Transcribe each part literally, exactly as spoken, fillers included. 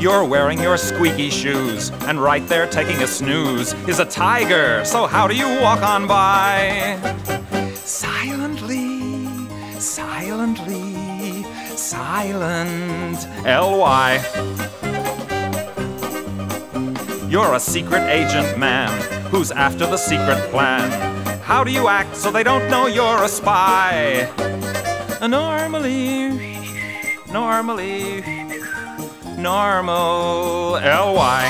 You're wearing your squeaky shoes, and right there taking a snooze is a tiger, so how do you walk on by? Silently, silently, silent, L Y. You're a secret agent man who's after the secret plan. How do you act so they don't know you're a spy? Normally, normally, normal, L Y.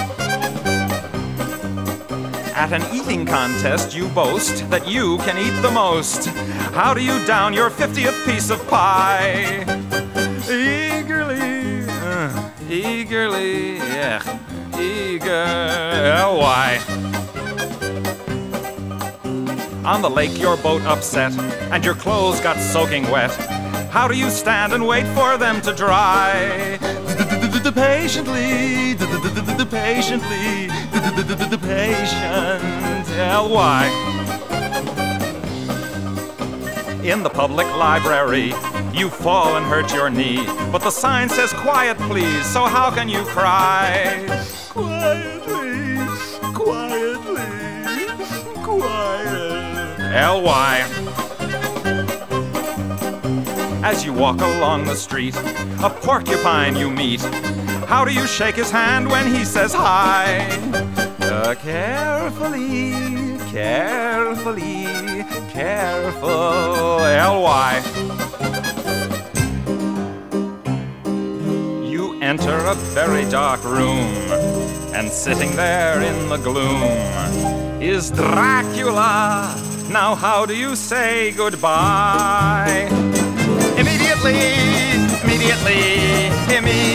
At an eating contest, you boast that you can eat the most. How do you down your fiftieth piece of pie? Eagerly, uh, eagerly, yeah, eager, L Y. On the lake, your boat upset, and your clothes got soaking wet. How do you stand and wait for them to dry? Patiently, patiently, patient, L Y. In the public library, you fall and hurt your knee, but the sign says quiet please, so how can you cry? Quietly, quietly, quiet, L Y. As you walk along the street, a porcupine you meet. How do you shake his hand when he says hi? Uh, carefully, carefully, careful, L Y. You enter a very dark room, and sitting there in the gloom is Dracula. Now how do you say goodbye? Immediately, immediately, immediately.